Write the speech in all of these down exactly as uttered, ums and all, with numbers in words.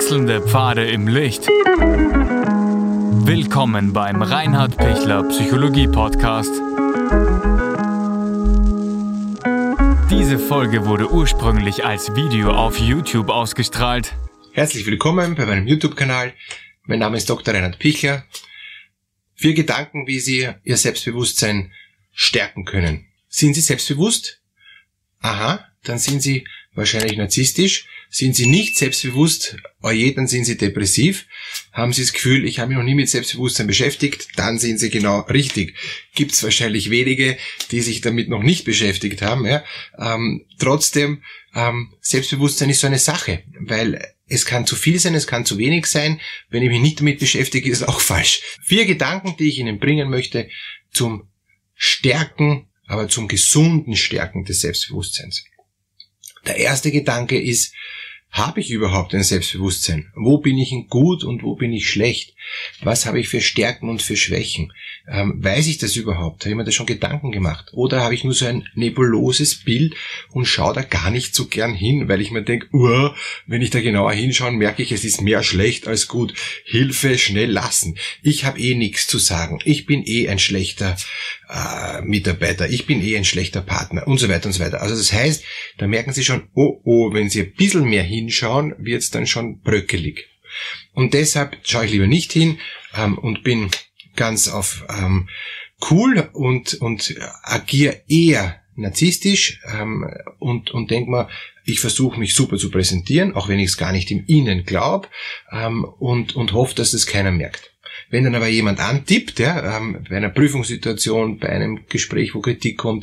Wechselnde Pfade im Licht. Willkommen beim Reinhard Pichler Psychologie Podcast. Diese Folge wurde ursprünglich als Video auf YouTube ausgestrahlt. Herzlich willkommen bei meinem YouTube-Kanal. Mein Name ist Doktor Reinhard Pichler. Vier Gedanken, wie Sie Ihr Selbstbewusstsein stärken können. Sind Sie selbstbewusst? Aha, dann sind Sie wahrscheinlich narzisstisch. Sind Sie nicht selbstbewusst? Oje, dann sind Sie depressiv. Haben Sie das Gefühl, ich habe mich noch nie mit Selbstbewusstsein beschäftigt? Dann sind Sie genau richtig. Gibt es wahrscheinlich wenige, die sich damit noch nicht beschäftigt haben. Ja? Ähm, trotzdem, ähm, Selbstbewusstsein ist so eine Sache, weil es kann zu viel sein, es kann zu wenig sein. Wenn ich mich nicht damit beschäftige, ist es auch falsch. Vier Gedanken, die ich Ihnen bringen möchte zum Stärken, aber zum gesunden Stärken des Selbstbewusstseins. Der erste Gedanke ist, habe ich überhaupt ein Selbstbewusstsein? Wo bin ich gut und wo bin ich schlecht? Was habe ich für Stärken und für Schwächen? Ähm, weiß ich das überhaupt? Habe ich mir da schon Gedanken gemacht? Oder habe ich nur so ein nebuloses Bild und schaue da gar nicht so gern hin, weil ich mir denke, uh, wenn ich da genauer hinschaue, merke ich, es ist mehr schlecht als gut. Hilfe, schnell lassen. Ich habe eh nichts zu sagen. Ich bin eh ein schlechter äh, Mitarbeiter. Ich bin eh ein schlechter Partner und so weiter und so weiter. Also das heißt, da merken Sie schon, oh, oh, wenn Sie ein bisschen mehr hinschauen, wird es dann schon bröckelig. Und deshalb schaue ich lieber nicht hin ähm, und bin ganz auf ähm, cool und und agiere eher narzisstisch ähm, und und denke mal, ich versuche mich super zu präsentieren, auch wenn ich es gar nicht im Innen glaube, ähm, und und hoffe, dass es keiner merkt. Wenn dann aber jemand antippt, ja, ähm, bei einer Prüfungssituation, bei einem Gespräch, wo Kritik kommt,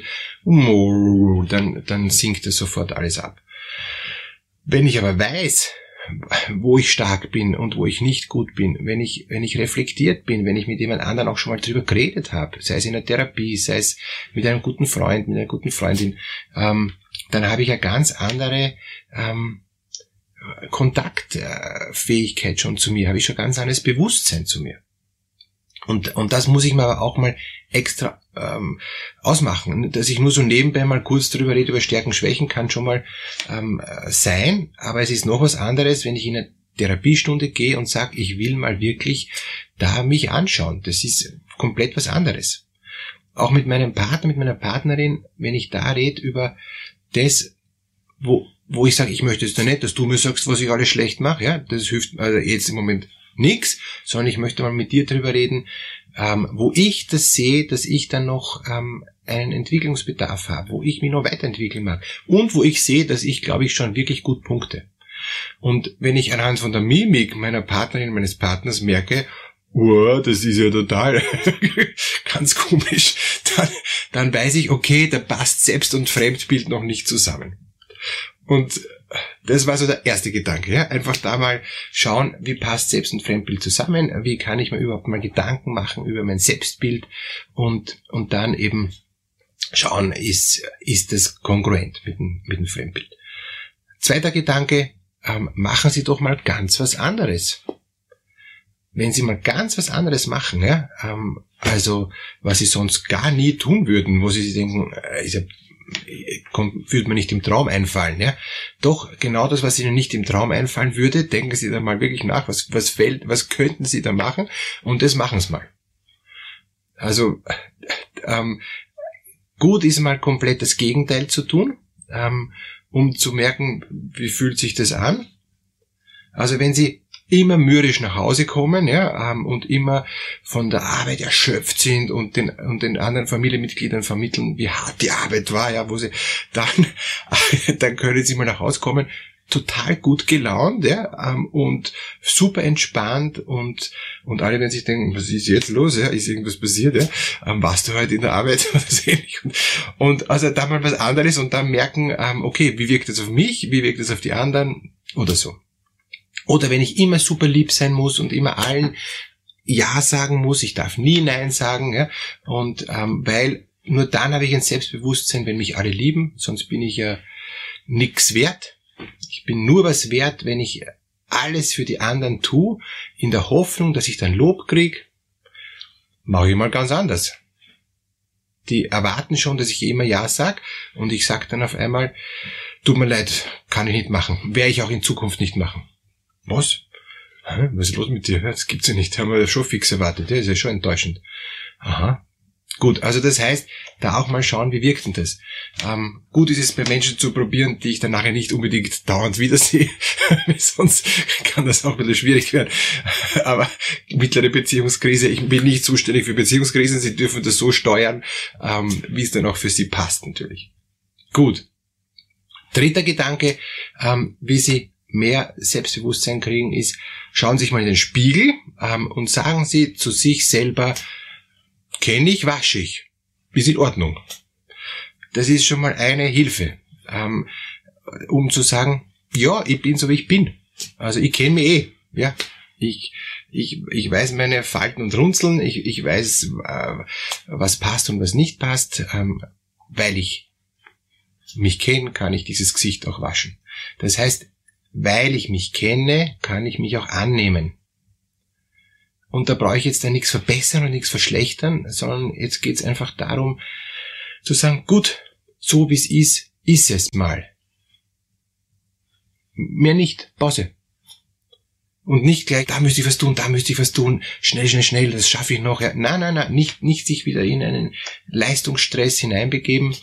dann dann sinkt das sofort alles ab. Wenn ich aber weiß, wo ich stark bin und wo ich nicht gut bin, wenn ich wenn ich reflektiert bin, wenn ich mit jemand anderen auch schon mal drüber geredet habe, sei es in der Therapie, sei es mit einem guten Freund, mit einer guten Freundin, ähm, dann habe ich eine ganz andere ähm, Kontaktfähigkeit schon zu mir, habe ich schon ganz anderes Bewusstsein zu mir. Und und das muss ich mir aber auch mal extra ähm, ausmachen. Dass ich nur so nebenbei mal kurz drüber rede, über Stärken, Schwächen, kann schon mal ähm, sein. Aber es ist noch was anderes, wenn ich in eine Therapiestunde gehe und sage, ich will mal wirklich da mich anschauen. Das ist komplett was anderes. Auch mit meinem Partner, mit meiner Partnerin, wenn ich da rede über das, wo wo ich sage, ich möchte jetzt da nicht, dass du mir sagst, was ich alles schlecht mache. Ja, das hilft also jetzt im Moment nix, sondern ich möchte mal mit dir drüber reden, ähm, wo ich das sehe, dass ich dann noch ähm, einen Entwicklungsbedarf habe, wo ich mich noch weiterentwickeln mag und wo ich sehe, dass ich, glaube ich, schon wirklich gut punkte. Und wenn ich anhand von der Mimik meiner Partnerin, meines Partners merke, oh, das ist ja total ganz komisch, dann, dann weiß ich, okay, da passt Selbst- und Fremdbild noch nicht zusammen. Und das war so der erste Gedanke, ja, einfach da mal schauen, wie passt Selbst- und Fremdbild zusammen, wie kann ich mir überhaupt mal Gedanken machen über mein Selbstbild und und dann eben schauen, ist ist das kongruent mit dem mit dem Fremdbild. Zweiter Gedanke, ähm, machen Sie doch mal ganz was anderes. Wenn Sie mal ganz was anderes machen, ja, ähm, also was Sie sonst gar nie tun würden, wo Sie sich denken, äh, ist ja Kommt, würde mir nicht im Traum einfallen, ja. Doch genau das, was Ihnen nicht im Traum einfallen würde, denken Sie da mal wirklich nach, was, was fällt, was könnten Sie da machen? Und das machen Sie mal. Also, ähm, gut ist mal komplett das Gegenteil zu tun, ähm, um zu merken, wie fühlt sich das an? Also wenn Sie immer mürrisch nach Hause kommen, ja, ähm, und immer von der Arbeit erschöpft sind und den und den anderen Familienmitgliedern vermitteln, wie hart die Arbeit war, ja, wo sie dann dann können sie mal nach Hause kommen, total gut gelaunt, ja, ähm, und super entspannt und und alle werden sich denken, was ist jetzt los, ja, ist irgendwas passiert, ja, ähm, warst du heute in der Arbeit oder so ähnlich und, und also da mal was anderes und dann merken, ähm, okay, wie wirkt das auf mich, wie wirkt das auf die anderen oder so. Oder wenn ich immer super lieb sein muss und immer allen Ja sagen muss, ich darf nie Nein sagen, ja, und ähm, weil nur dann habe ich ein Selbstbewusstsein, wenn mich alle lieben, sonst bin ich ja nix wert. Ich bin nur was wert, wenn ich alles für die anderen tue, in der Hoffnung, dass ich dann Lob kriege. Mache ich mal ganz anders. Die erwarten schon, dass ich immer Ja sage und ich sage dann auf einmal, tut mir leid, kann ich nicht machen, werde ich auch in Zukunft nicht machen. Was? Hä, was ist los mit dir? Das gibt's ja nicht. Haben wir schon fix erwartet. Das ist ja schon enttäuschend. Aha. Gut, also das heißt, da auch mal schauen, wie wirkt denn das? Ähm, gut ist es bei Menschen zu probieren, die ich dann nachher nicht unbedingt dauernd wiedersehe, sonst kann das auch ein bisschen schwierig werden. Aber mittlere Beziehungskrise, ich bin nicht zuständig für Beziehungskrisen, Sie dürfen das so steuern, ähm, wie es dann auch für Sie passt natürlich. Gut. Dritter Gedanke, ähm, wie Sie mehr Selbstbewusstsein kriegen, ist, schauen Sie sich mal in den Spiegel ähm, und sagen Sie zu sich selber, kenne ich, wasche ich. Ist in Ordnung. Das ist schon mal eine Hilfe, ähm, um zu sagen, ja, ich bin so wie ich bin. Also ich kenne mich eh. Ja, ich ich ich weiß meine Falten und Runzeln. Ich ich weiß, äh, was passt und was nicht passt. Ähm, weil ich mich kenne, kann ich dieses Gesicht auch waschen. Das heißt, weil ich mich kenne, kann ich mich auch annehmen. Und da brauche ich jetzt dann nichts verbessern und nichts verschlechtern, sondern jetzt geht es einfach darum, zu sagen, gut, so wie es ist, ist es mal. Mehr nicht, Pause. Und nicht gleich, da müsste ich was tun, da müsste ich was tun, schnell, schnell, schnell, das schaffe ich noch. Ja, nein, nein, nein, nicht, nicht sich wieder in einen Leistungsstress hineinbegeben.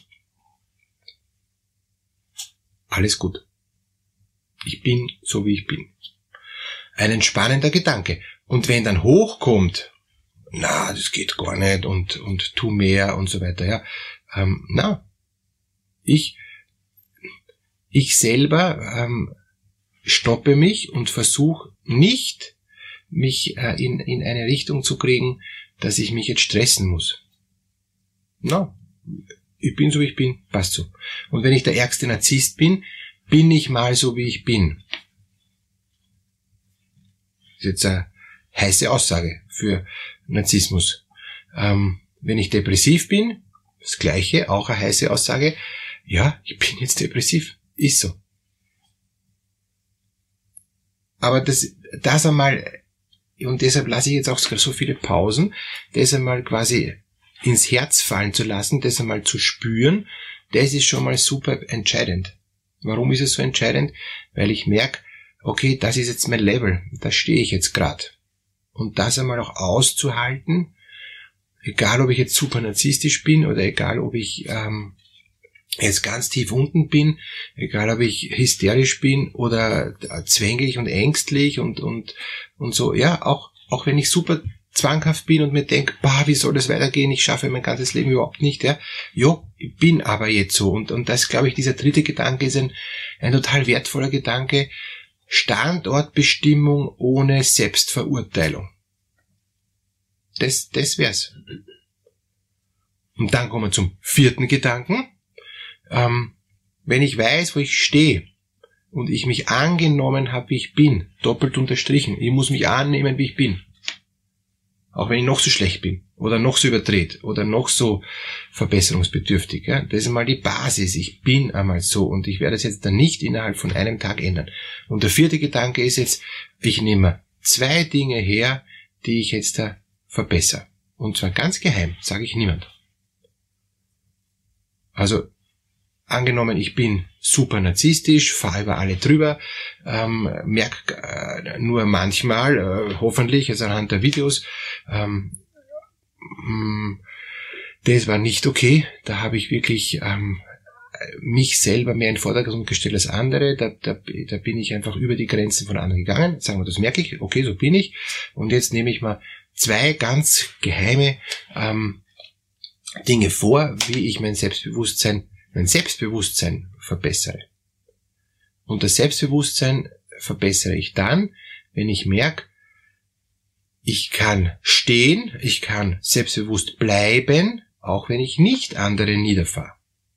Alles gut. Ich bin so, wie ich bin. Ein entspannender Gedanke. Und wenn dann hochkommt, na, das geht gar nicht und und tu mehr und so weiter, ja, ähm, na, ich ich selber ähm, stoppe mich und versuche nicht, mich äh, in in eine Richtung zu kriegen, dass ich mich jetzt stressen muss. Na, ich bin so wie ich bin, passt so. Und wenn ich der ärgste Narzisst bin, bin ich mal so wie ich bin. Das ist jetzt eine heiße Aussage für Narzissmus. Ähm, wenn ich depressiv bin, das Gleiche, auch eine heiße Aussage. Ja, ich bin jetzt depressiv. Ist so. Aber das, das einmal, und deshalb lasse ich jetzt auch so viele Pausen, das einmal quasi ins Herz fallen zu lassen, das einmal zu spüren, das ist schon mal super entscheidend. Warum ist es so entscheidend? Weil ich merke, okay, das ist jetzt mein Level, da stehe ich jetzt gerade. Und das einmal auch auszuhalten, egal ob ich jetzt super narzisstisch bin oder egal ob ich ähm, jetzt ganz tief unten bin, egal ob ich hysterisch bin oder zwänglich und ängstlich und und und so, ja, auch auch wenn ich super zwanghaft bin und mir denke, bah, wie soll das weitergehen, ich schaffe mein ganzes Leben überhaupt nicht, ja, jo, ich bin aber jetzt so und und das, glaube ich, dieser dritte Gedanke ist ein ein total wertvoller Gedanke. Standortbestimmung ohne Selbstverurteilung. Das, das wär's. Und dann kommen wir zum vierten Gedanken. Ähm, wenn ich weiß, wo ich stehe und ich mich angenommen habe, wie ich bin, doppelt unterstrichen, ich muss mich annehmen, wie ich bin. Auch wenn ich noch so schlecht bin oder noch so überdreht oder noch so verbesserungsbedürftig. Ja? Das ist einmal die Basis. Ich bin einmal so und ich werde es jetzt dann nicht innerhalb von einem Tag ändern. Und der vierte Gedanke ist jetzt, ich nehme zwei Dinge her, die ich jetzt da verbessere. Und zwar ganz geheim, sage ich niemand. Also angenommen, ich bin super narzisstisch, fahre über alle drüber, ähm, merke äh, nur manchmal, äh, hoffentlich, also anhand der Videos, ähm, mh, das war nicht okay, da habe ich wirklich ähm, mich selber mehr in den Vordergrund gestellt als andere, da, da, da bin ich einfach über die Grenzen von anderen gegangen, sagen wir, das merke ich, okay, so bin ich, und jetzt nehme ich mal zwei ganz geheime ähm, Dinge vor, wie ich mein Selbstbewusstsein mein Selbstbewusstsein verbessere. Und das Selbstbewusstsein verbessere ich dann, wenn ich merke, ich kann stehen, ich kann selbstbewusst bleiben, auch wenn ich nicht andere niederfahre.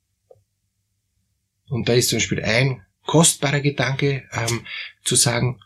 Und da ist zum Beispiel ein kostbarer Gedanke, ähm, zu sagen,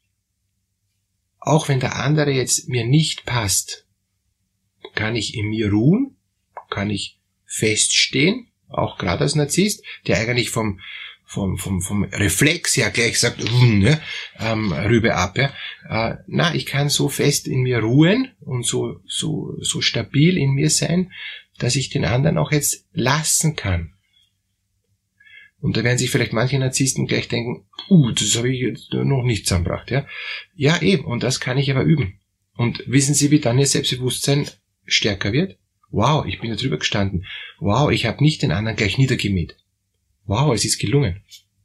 auch wenn der andere jetzt mir nicht passt, kann ich in mir ruhen, kann ich feststehen, auch gerade als Narzisst, der eigentlich vom vom vom vom Reflex her gleich sagt, ne, ähm, rüber ab, ja. Äh, na, ich kann so fest in mir ruhen und so so so stabil in mir sein, dass ich den anderen auch jetzt lassen kann. Und da werden sich vielleicht manche Narzissten gleich denken, uh, das habe ich jetzt noch nicht zusammengebracht. Ja, ja eben, und das kann ich aber üben. Und wissen Sie, wie dann Ihr Selbstbewusstsein stärker wird? Wow, ich bin da drüber gestanden. Wow, ich habe nicht den anderen gleich niedergemäht. Wow, es ist gelungen.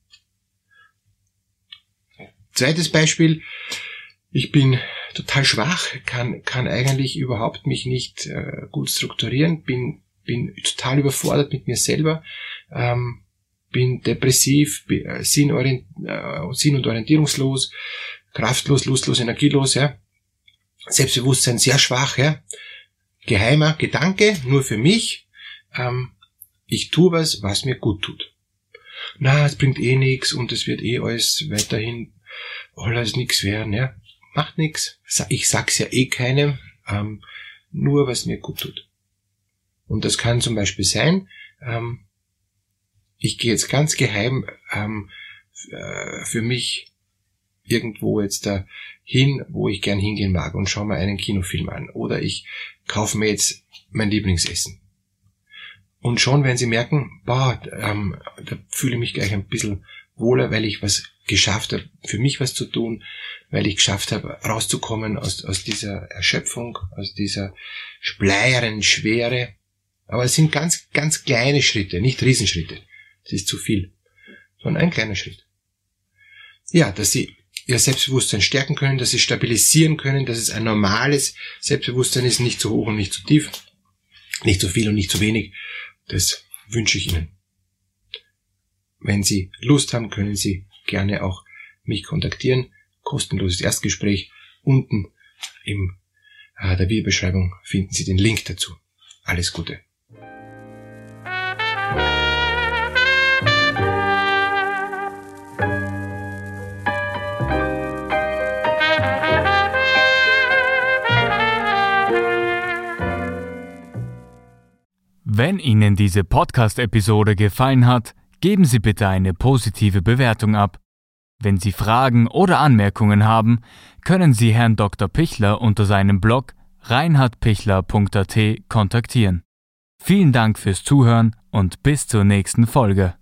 Zweites Beispiel. Ich bin total schwach, kann kann eigentlich überhaupt mich nicht äh, gut strukturieren, bin bin total überfordert mit mir selber, ähm, bin depressiv, bin, äh, sinnorient, äh, sinn- und orientierungslos, kraftlos, lustlos, energielos, ja. Selbstbewusstsein sehr schwach, ja. Geheimer Gedanke, nur für mich. Ähm, ich tue was, was mir gut tut. Na, es bringt eh nichts und es wird eh alles weiterhin alles nichts werden, ja. Macht nichts. Ich sag's ja eh keinem, ähm, nur was mir gut tut. Und das kann zum Beispiel sein, ähm, ich gehe jetzt ganz geheim ähm, äh, für mich irgendwo jetzt da hin, wo ich gern hingehen mag und schaue mir einen Kinofilm an. Oder ich kaufe mir jetzt mein Lieblingsessen. Und schon werden Sie merken, boah, ähm, da fühle ich mich gleich ein bisschen wohler, weil ich was geschafft habe, für mich was zu tun, weil ich geschafft habe, rauszukommen aus, aus dieser Erschöpfung, aus dieser bleieren Schwere. Aber es sind ganz, ganz kleine Schritte, nicht Riesenschritte. Das ist zu viel. Sondern ein kleiner Schritt. Ja, dass Sie Ihr Selbstbewusstsein stärken können, dass Sie stabilisieren können, dass es ein normales Selbstbewusstsein ist, nicht zu hoch und nicht zu tief, nicht zu viel und nicht zu wenig. Das wünsche ich Ihnen. Wenn Sie Lust haben, können Sie gerne auch mich kontaktieren. Kostenloses Erstgespräch. Unten in äh, der Videobeschreibung finden Sie den Link dazu. Alles Gute. Wenn Ihnen diese Podcast-Episode gefallen hat, geben Sie bitte eine positive Bewertung ab. Wenn Sie Fragen oder Anmerkungen haben, können Sie Herrn Doktor Pichler unter seinem Blog reinhard pichler punkt a t kontaktieren. Vielen Dank fürs Zuhören und bis zur nächsten Folge.